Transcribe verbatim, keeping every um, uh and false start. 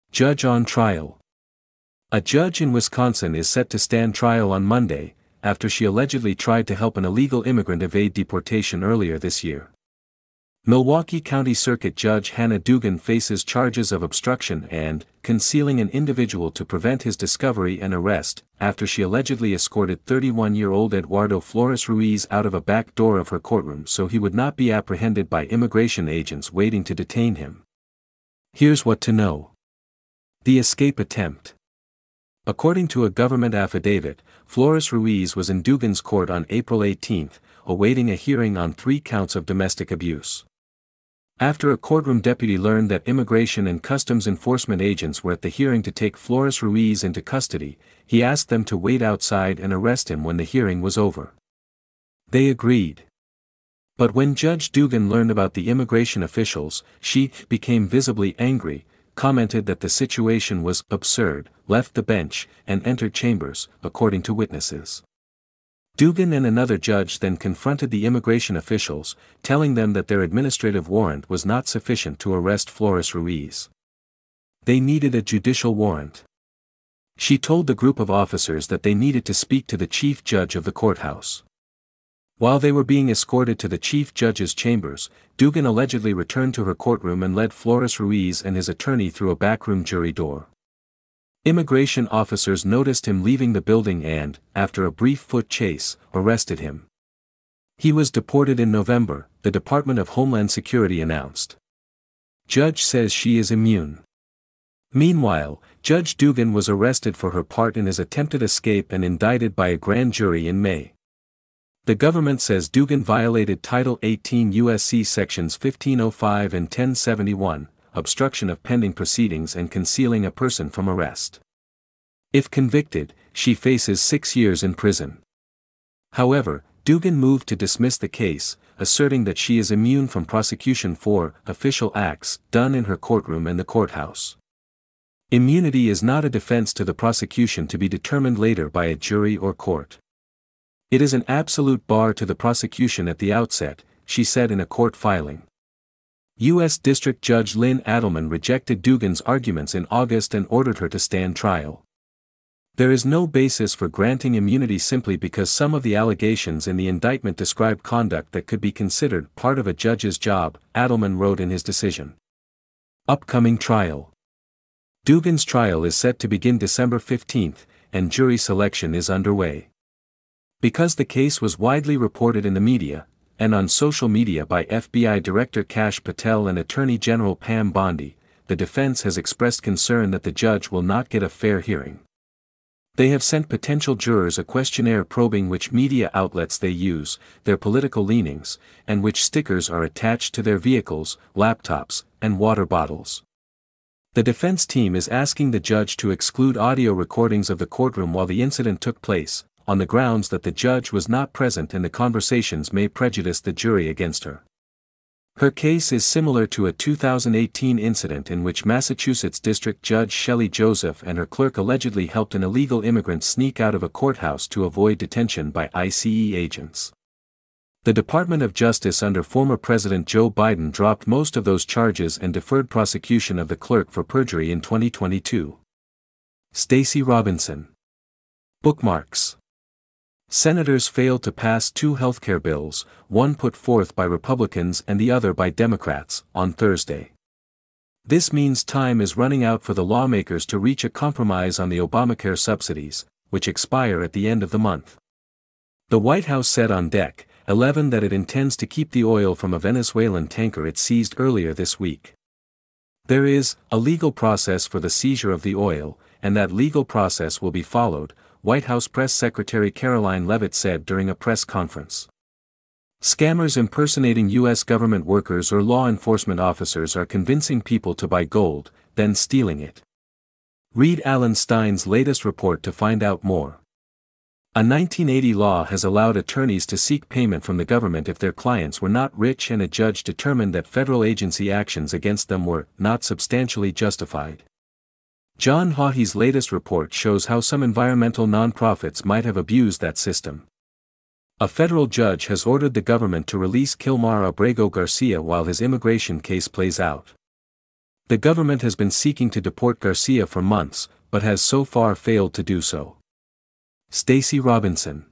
Judge on trial. A judge in Wisconsin is set to stand trial on Monday, after she allegedly tried to help an illegal immigrant evade deportation earlier this year. Milwaukee County Circuit Judge Hannah Dugan faces charges of obstruction and concealing an individual to prevent his discovery and arrest, after she allegedly escorted thirty-one-year-old Eduardo Flores Ruiz out of a back door of her courtroom so he would not be apprehended by immigration agents waiting to detain him. Here's what to know. The escape attempt. According to a government affidavit, Flores Ruiz was in Dugan's court on April eighteenth, awaiting a hearing on three counts of domestic abuse. After a courtroom deputy learned that Immigration and Customs Enforcement agents were at the hearing to take Flores Ruiz into custody, he asked them to wait outside and arrest him when the hearing was over. They agreed. But when Judge Dugan learned about the immigration officials, she became visibly angry, commented that the situation was absurd, left the bench, and entered chambers, according to witnesses. Dugan and another judge then confronted the immigration officials, telling them that their administrative warrant was not sufficient to arrest Flores Ruiz. They needed a judicial warrant. She told the group of officers that they needed to speak to the chief judge of the courthouse. While they were being escorted to the chief judge's chambers, Dugan allegedly returned to her courtroom and led Flores Ruiz and his attorney through a backroom jury door. Immigration officers noticed him leaving the building and, after a brief foot chase, arrested him. He was deported in November, the Department of Homeland Security announced. Judge says she is immune. Meanwhile, Judge Dugan was arrested for her part in his attempted escape and indicted by a grand jury in May. The government says Dugan violated Title eighteen U S C Sections fifteen oh five and ten seventy-one, obstruction of pending proceedings and concealing a person from arrest. If convicted, she faces six years in prison. However, Dugan moved to dismiss the case, asserting that she is immune from prosecution for official acts done in her courtroom and the courthouse. Immunity is not a defense to the prosecution to be determined later by a jury or court. It is an absolute bar to the prosecution at the outset, she said in a court filing. U S District Judge Lynn Adelman rejected Dugan's arguments in August and ordered her to stand trial. There is no basis for granting immunity simply because some of the allegations in the indictment describe conduct that could be considered part of a judge's job, Adelman wrote in his decision. Upcoming trial. Dugan's trial is set to begin December fifteenth, and jury selection is underway. Because the case was widely reported in the media, and on social media by F B I Director Kash Patel and Attorney General Pam Bondi, the defense has expressed concern that the judge will not get a fair hearing. They have sent potential jurors a questionnaire probing which media outlets they use, their political leanings, and which stickers are attached to their vehicles, laptops, and water bottles. The defense team is asking the judge to exclude audio recordings of the courtroom while the incident took place, on the grounds that the judge was not present and the conversations may prejudice the jury against her. Her case is similar to a two thousand eighteen incident in which Massachusetts District Judge Shelley Joseph and her clerk allegedly helped an illegal immigrant sneak out of a courthouse to avoid detention by ICE agents. The Department of Justice under former President Joe Biden dropped most of those charges and deferred prosecution of the clerk for perjury in twenty twenty-two. Stacey Robinson. Bookmarks. Senators failed to pass two healthcare bills, one put forth by Republicans and the other by Democrats, on Thursday. This means time is running out for the lawmakers to reach a compromise on the Obamacare subsidies, which expire at the end of the month. The White House said on Deck eleven that it intends to keep the oil from a Venezuelan tanker it seized earlier this week. There is a legal process for the seizure of the oil, and that legal process will be followed, White House Press Secretary Caroline Leavitt said during a press conference. Scammers impersonating U S government workers or law enforcement officers are convincing people to buy gold, then stealing it. Read Alan Stein's latest report to find out more. A nineteen eighty law has allowed attorneys to seek payment from the government if their clients were not rich and a judge determined that federal agency actions against them were not substantially justified. John Haughey's latest report shows how some environmental nonprofits might have abused that system. A federal judge has ordered the government to release Kilmar Abrego Garcia while his immigration case plays out. The government has been seeking to deport Garcia for months, but has so far failed to do so. Stacey Robinson.